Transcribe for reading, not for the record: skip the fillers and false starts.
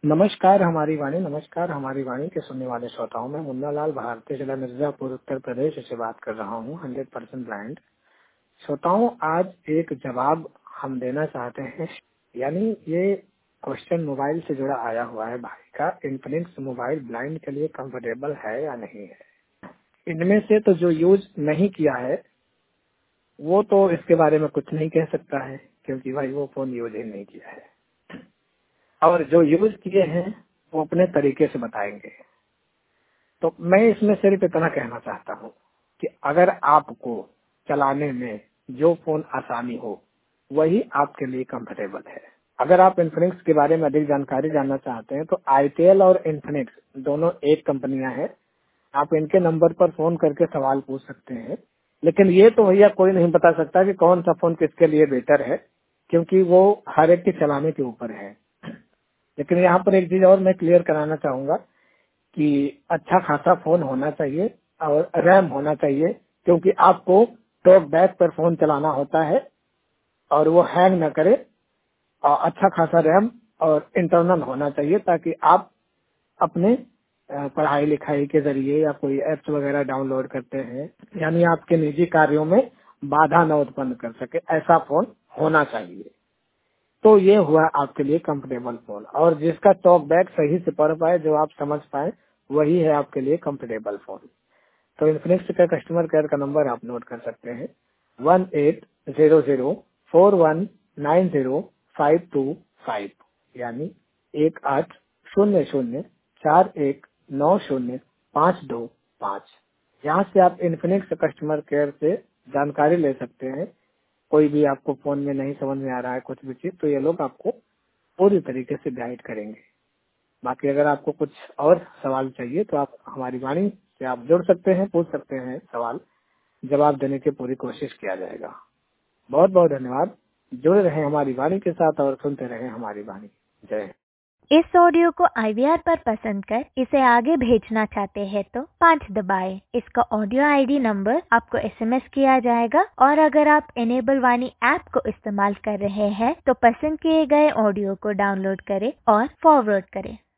नमस्कार हमारी वाणी के सुनने वाले श्रोताओं में मुन्ना लाल भारतीय जिला मिर्जापुर उत्तर प्रदेश से बात कर रहा हूँ 100% ब्लाइंड। श्रोताओं, आज एक जवाब हम देना चाहते हैं, यानी ये क्वेश्चन मोबाइल से जुड़ा आया हुआ है भाई का। इन्फिनिक्स मोबाइल ब्लाइंड के लिए कंफर्टेबल है या नहीं है। इनमें से तो जो यूज नहीं किया है वो तो इसके बारे में कुछ नहीं कह सकता है, क्योंकि भाई वो फोन यूज ही नहीं किया है, और जो यूज किए हैं वो अपने तरीके से बताएंगे। तो मैं इसमें सिर्फ इतना कहना चाहता हूँ कि अगर आपको चलाने में जो फोन आसानी हो वही आपके लिए कंफर्टेबल है। अगर आप इन्फिनिक्स के बारे में अधिक जानकारी जानना चाहते हैं तो आईटीएल और इन्फिनिक्स दोनों एक कंपनियां हैं। आप इनके नंबर पर फोन करके सवाल पूछ सकते हैं, लेकिन ये तो भैया कोई नहीं बता सकता कि कौन सा फोन किसके लिए बेटर है, क्योंकि वो हर एक के चलाने के ऊपर है। लेकिन यहाँ पर एक चीज और मैं क्लियर कराना चाहूंगा कि अच्छा खासा फोन होना चाहिए और रैम होना चाहिए, क्योंकि आपको टॉक बैक पर फोन चलाना होता है और वो हैंग न करे। और अच्छा खासा रैम और इंटरनल होना चाहिए ताकि आप अपने पढ़ाई लिखाई के जरिए या कोई एप्स वगैरह डाउनलोड करते हैं, यानी आपके निजी कार्यों में बाधा न उत्पन्न कर सके, ऐसा फोन होना चाहिए। तो ये हुआ आपके लिए कंफर्टेबल फोन, और जिसका टॉक बैक सही से पढ़ पाए, जो आप समझ पाए, वही है आपके लिए कंफर्टेबल फोन। तो इन्फिनिक्स का कस्टमर केयर का नंबर आप नोट कर सकते हैं 1800419052 यानी 1800419052 यहाँ से आप इन्फिनिक्स कस्टमर केयर से जानकारी ले सकते हैं। कोई भी आपको फोन में नहीं समझ में आ रहा है कुछ भी चीज, तो ये लोग आपको पूरी तरीके से गाइड करेंगे। बाकी अगर आपको कुछ और सवाल चाहिए तो आप हमारी वाणी से आप जुड़ सकते हैं, पूछ सकते हैं, सवाल जवाब देने की पूरी कोशिश किया जाएगा। बहुत बहुत धन्यवाद। जुड़े रहें हमारी वाणी के साथ और सुनते रहें हमारी वाणी। जय हिंद। इस ऑडियो को IVR पर पसंद कर इसे आगे भेजना चाहते हैं तो 5 दबाएं। इसका ऑडियो ID नंबर आपको SMS किया जाएगा, और अगर आप इनेबल वाणी ऐप को इस्तेमाल कर रहे हैं तो पसंद किए गए ऑडियो को डाउनलोड करें और फॉरवर्ड करें।